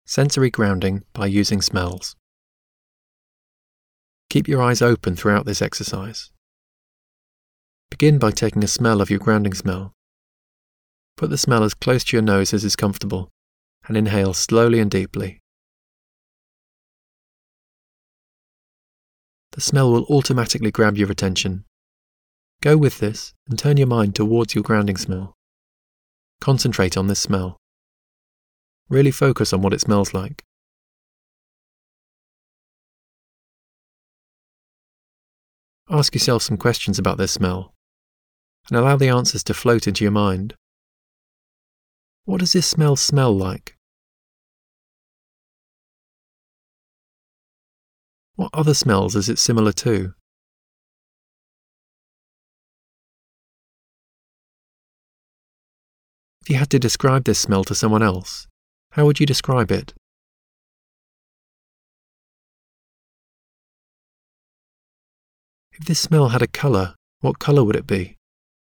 Sensory grounding by using smells. Keep your eyes open throughout this exercise. Begin by taking a smell of your grounding smell. Put the smell as close to your nose as is comfortable, and inhale slowly and deeply. The smell will automatically grab your attention. Go with this and turn your mind towards your grounding smell. Concentrate on this smell. Really focus on what it smells like. Ask yourself some questions about this smell, and allow the answers to float into your mind. What does this smell like? What other smells is it similar to? If you had to describe this smell to someone else, how would you describe it? If this smell had a colour, what colour would it be?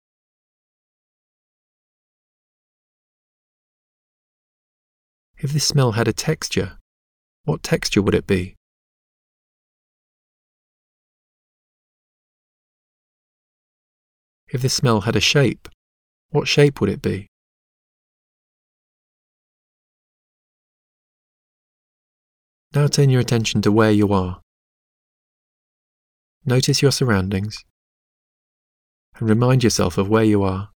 If this smell had a texture, what texture would it be? If this smell had a shape, what shape would it be? Now turn your attention to where you are. Notice your surroundings and remind yourself of where you are.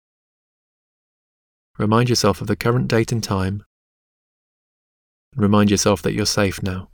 Remind yourself of the current date and time, and remind yourself that you're safe now.